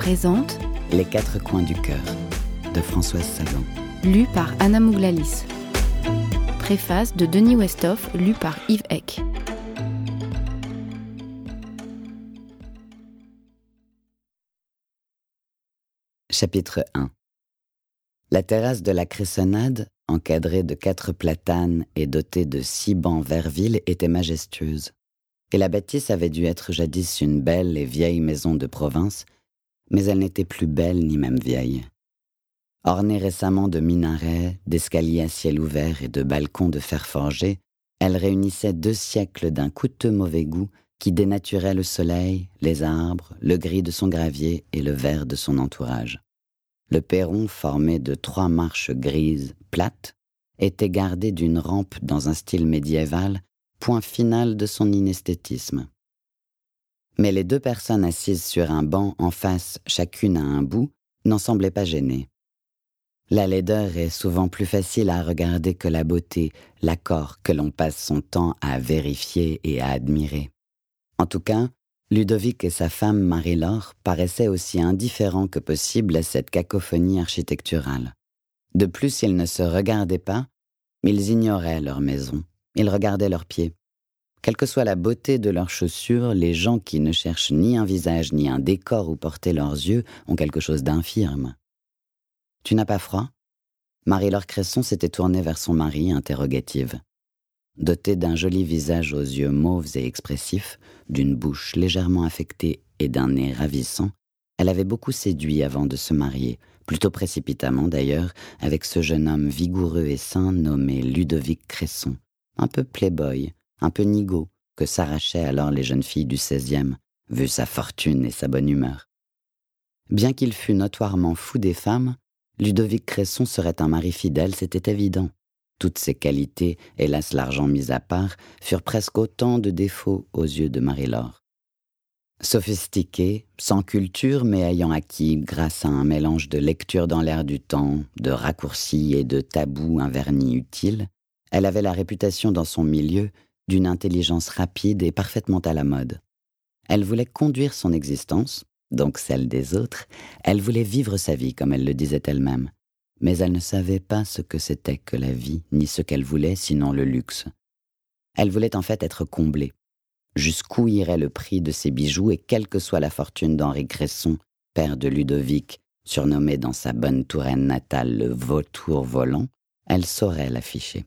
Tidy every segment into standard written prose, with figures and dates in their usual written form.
présente Les quatre coins du cœur de Françoise Sagan. Lu par Anna Mouglalis. Préface de Denis Westhoff, lu par Yves Eck. Chapitre 1. La terrasse de la Cressonnade, encadrée de 4 platanes et dotée de 6 bancs Verville, était majestueuse. Et la bâtisse avait dû être jadis une belle et vieille maison de province, mais elle n'était plus belle ni même vieille. Ornée récemment de minarets, d'escaliers à ciel ouvert et de balcons de fer forgé, elle réunissait 2 siècles d'un coûteux mauvais goût qui dénaturait le soleil, les arbres, le gris de son gravier et le vert de son entourage. Le perron, formé de 3 marches grises, plates, était gardé d'une rampe dans un style médiéval, point final de son inesthétisme. Mais les 2 personnes assises sur un banc en face, chacune à un bout, n'en semblaient pas gênées. La laideur est souvent plus facile à regarder que la beauté, l'accord que l'on passe son temps à vérifier et à admirer. En tout cas, Ludovic et sa femme Marie-Laure paraissaient aussi indifférents que possible à cette cacophonie architecturale. De plus, ils ne se regardaient pas, mais ils ignoraient leur maison, ils regardaient leurs pieds. Quelle que soit la beauté de leurs chaussures, les gens qui ne cherchent ni un visage ni un décor où porter leurs yeux ont quelque chose d'infirme. « Tu n'as pas froid ?» Marie-Laure Cresson s'était tournée vers son mari, interrogative. Dotée d'un joli visage aux yeux mauves et expressifs, d'une bouche légèrement affectée et d'un nez ravissant, elle avait beaucoup séduit avant de se marier, plutôt précipitamment d'ailleurs, avec ce jeune homme vigoureux et sain nommé Ludovic Cresson, un peu playboy, un peu nigaud, que s'arrachaient alors les jeunes filles du 16e, vu sa fortune et sa bonne humeur. Bien qu'il fût notoirement fou des femmes, Ludovic Cresson serait un mari fidèle, c'était évident. Toutes ses qualités, hélas l'argent mis à part, furent presque autant de défauts aux yeux de Marie-Laure. Sophistiquée, sans culture, mais ayant acquis, grâce à un mélange de lecture dans l'air du temps, de raccourcis et de tabous un vernis utile, elle avait la réputation dans son milieu d'une intelligence rapide et parfaitement à la mode. Elle voulait conduire son existence, donc celle des autres, elle voulait vivre sa vie comme elle le disait elle-même. Mais elle ne savait pas ce que c'était que la vie, ni ce qu'elle voulait, sinon le luxe. Elle voulait en fait être comblée. Jusqu'où irait le prix de ses bijoux et quelle que soit la fortune d'Henri Cresson, père de Ludovic, surnommé dans sa bonne Touraine natale le vautour volant, elle saurait l'afficher.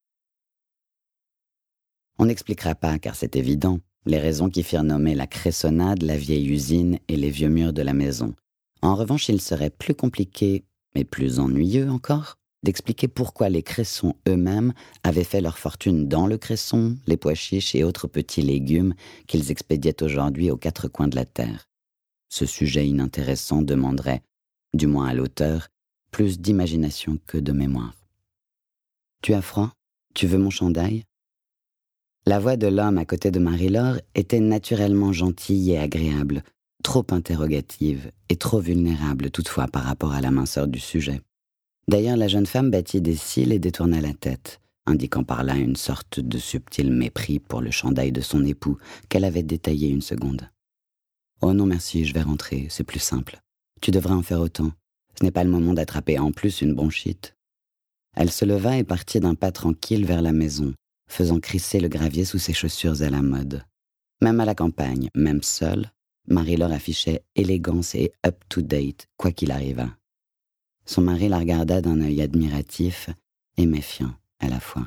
On n'expliquera pas, car c'est évident, les raisons qui firent nommer la Cressonnade, la vieille usine et les vieux murs de la maison. En revanche, il serait plus compliqué, mais plus ennuyeux encore, d'expliquer pourquoi les Cresson eux-mêmes avaient fait leur fortune dans le cresson, les pois chiches et autres petits légumes qu'ils expédiaient aujourd'hui aux 4 coins de la terre. Ce sujet inintéressant demanderait, du moins à l'auteur, plus d'imagination que de mémoire. « Tu as froid ? Tu veux mon chandail ?» La voix de l'homme à côté de Marie-Laure était naturellement gentille et agréable, trop interrogative et trop vulnérable toutefois par rapport à la minceur du sujet. D'ailleurs, la jeune femme battit des cils et détourna la tête, indiquant par là une sorte de subtil mépris pour le chandail de son époux qu'elle avait détaillé une seconde. « Oh non merci, je vais rentrer, c'est plus simple. Tu devrais en faire autant. Ce n'est pas le moment d'attraper en plus une bronchite. » Elle se leva et partit d'un pas tranquille vers la maison, faisant crisser le gravier sous ses chaussures à la mode. Même à la campagne, même seule, Marie-Laure affichait élégance et up-to-date, quoi qu'il arrivât. Son mari la regarda d'un œil admiratif et méfiant à la fois.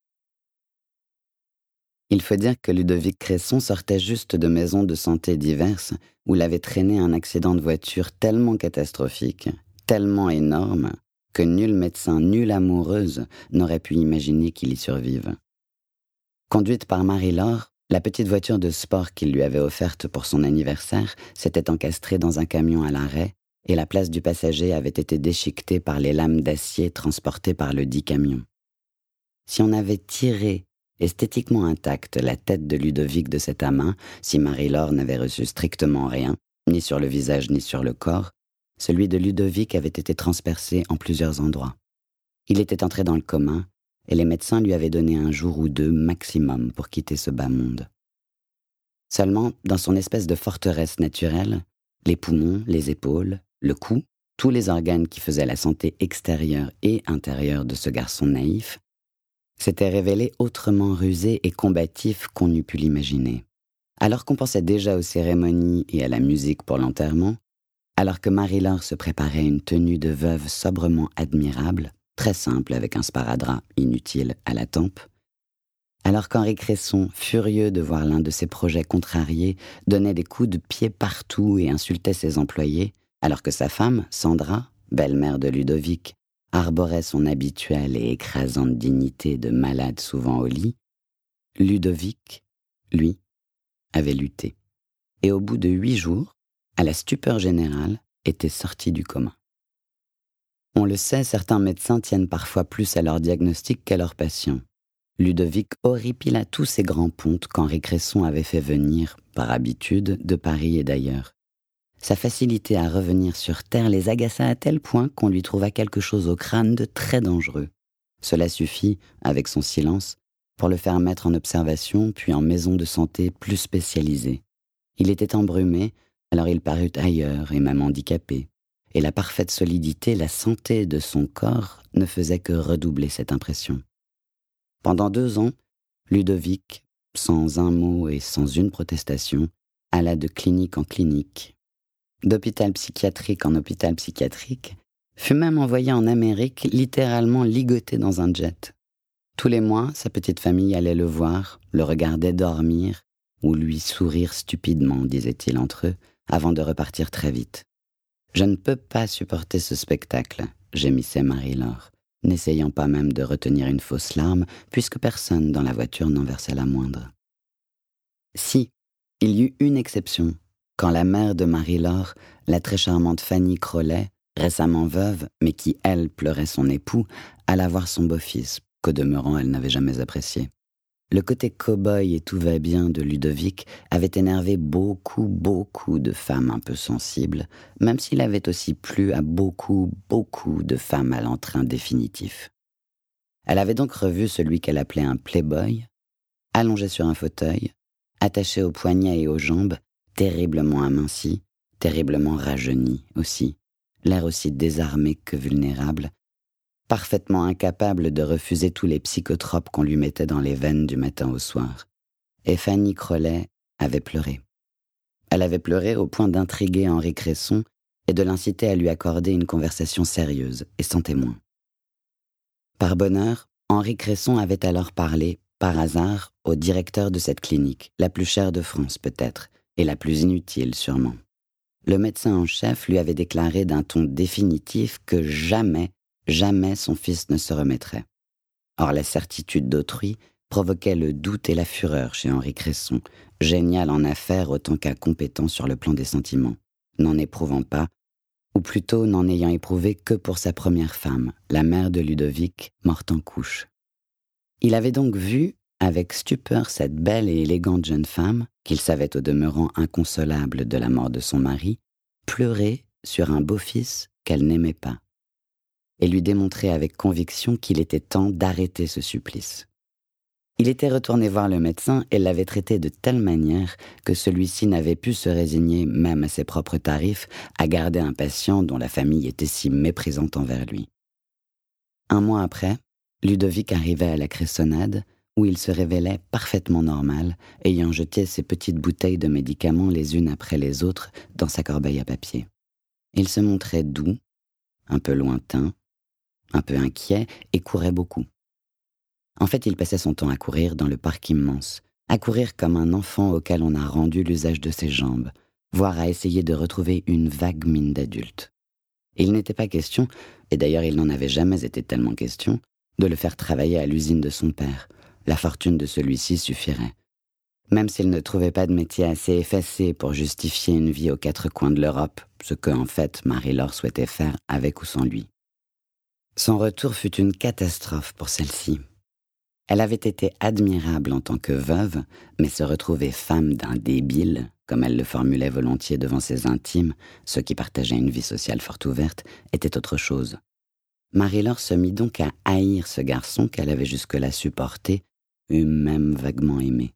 Il faut dire que Ludovic Cresson sortait juste de maisons de santé diverses où l'avait traîné un accident de voiture tellement catastrophique, tellement énorme, que nul médecin, nulle amoureuse n'aurait pu imaginer qu'il y survive. Conduite par Marie-Laure, la petite voiture de sport qu'il lui avait offerte pour son anniversaire s'était encastrée dans un camion à l'arrêt et la place du passager avait été déchiquetée par les lames d'acier transportées par le dit camion. Si on avait tiré esthétiquement intacte la tête de Ludovic de cet amas, si Marie-Laure n'avait reçu strictement rien, ni sur le visage ni sur le corps, celui de Ludovic avait été transpercé en plusieurs endroits. Il était entré dans le coma, et les médecins lui avaient donné 1 jour ou 2 maximum pour quitter ce bas monde. Seulement, dans son espèce de forteresse naturelle, les poumons, les épaules, le cou, tous les organes qui faisaient la santé extérieure et intérieure de ce garçon naïf, s'étaient révélés autrement rusés et combatifs qu'on eût pu l'imaginer. Alors qu'on pensait déjà aux cérémonies et à la musique pour l'enterrement, alors que Marie-Laure se préparait à une tenue de veuve sobrement admirable, très simple avec un sparadrap inutile à la tempe, alors qu'Henri Cresson, furieux de voir l'un de ses projets contrariés, donnait des coups de pied partout et insultait ses employés, alors que sa femme, Sandra, belle-mère de Ludovic, arborait son habituelle et écrasante dignité de malade souvent au lit, Ludovic, lui, avait lutté. Et au bout de 8 jours, à la stupeur générale, était sorti du coma. On le sait, certains médecins tiennent parfois plus à leur diagnostic qu'à leurs patients. Ludovic horripila tous ces grands pontes qu'Henri Cresson avait fait venir, par habitude, de Paris et d'ailleurs. Sa facilité à revenir sur terre les agaça à tel point qu'on lui trouva quelque chose au crâne de très dangereux. Cela suffit, avec son silence, pour le faire mettre en observation, puis en maison de santé plus spécialisée. Il était embrumé, alors il parut ailleurs et même handicapé. Et la parfaite solidité, la santé de son corps ne faisait que redoubler cette impression. Pendant 2 ans, Ludovic, sans un mot et sans une protestation, alla de clinique en clinique, d'hôpital psychiatrique en hôpital psychiatrique, fut même envoyé en Amérique, littéralement ligoté dans un jet. Tous les mois, sa petite famille allait le voir, le regardait dormir ou lui sourire stupidement, disait-il entre eux, avant de repartir très vite. « Je ne peux pas supporter ce spectacle », gémissait Marie-Laure, n'essayant pas même de retenir une fausse larme, puisque personne dans la voiture n'en versait la moindre. Si, il y eut une exception, quand la mère de Marie-Laure, la très charmante Fanny Crollet, récemment veuve, mais qui, elle, pleurait son époux, alla voir son beau-fils, qu'au demeurant elle n'avait jamais apprécié. Le côté cow-boy et tout va bien de Ludovic avait énervé beaucoup de femmes un peu sensibles, même s'il avait aussi plu à beaucoup de femmes à l'entrain définitif. Elle avait donc revu celui qu'elle appelait un playboy, allongé sur un fauteuil, attaché aux poignets et aux jambes, terriblement aminci, terriblement rajeuni aussi, l'air aussi désarmé que vulnérable, parfaitement incapable de refuser tous les psychotropes qu'on lui mettait dans les veines du matin au soir. Et Fanny Crollet avait pleuré. Elle avait pleuré au point d'intriguer Henri Cresson et de l'inciter à lui accorder une conversation sérieuse et sans témoin. Par bonheur, Henri Cresson avait alors parlé, par hasard, au directeur de cette clinique, la plus chère de France peut-être, et la plus inutile sûrement. Le médecin en chef lui avait déclaré d'un ton définitif que jamais son fils ne se remettrait. Or, la certitude d'autrui provoquait le doute et la fureur chez Henri Cresson, génial en affaires autant qu'incompétent sur le plan des sentiments, n'en éprouvant pas, ou plutôt n'en ayant éprouvé que pour sa première femme, la mère de Ludovic, morte en couche. Il avait donc vu, avec stupeur, cette belle et élégante jeune femme, qu'il savait au demeurant inconsolable de la mort de son mari, pleurer sur un beau-fils qu'elle n'aimait pas, et lui démontrer avec conviction qu'il était temps d'arrêter ce supplice. Il était retourné voir le médecin et l'avait traité de telle manière que celui-ci n'avait pu se résigner, même à ses propres tarifs, à garder un patient dont la famille était si méprisante envers lui. 1 mois après, Ludovic arrivait à la Cressonnade, où il se révélait parfaitement normal, ayant jeté ses petites bouteilles de médicaments les unes après les autres dans sa corbeille à papier. Il se montrait doux, un peu lointain, un peu inquiet et courait beaucoup. En fait, il passait son temps à courir dans le parc immense, à courir comme un enfant auquel on a rendu l'usage de ses jambes, voire à essayer de retrouver une vague mine d'adulte. Et il n'était pas question, et d'ailleurs il n'en avait jamais été tellement question, de le faire travailler à l'usine de son père. La fortune de celui-ci suffirait. Même s'il ne trouvait pas de métier assez effacé pour justifier une vie aux 4 coins de l'Europe, ce que, en fait, Marie-Laure souhaitait faire avec ou sans lui. Son retour fut une catastrophe pour celle-ci. Elle avait été admirable en tant que veuve, mais se retrouver femme d'un débile, comme elle le formulait volontiers devant ses intimes, ceux qui partageaient une vie sociale fort ouverte, était autre chose. Marie-Laure se mit donc à haïr ce garçon qu'elle avait jusque-là supporté, eût même vaguement aimé.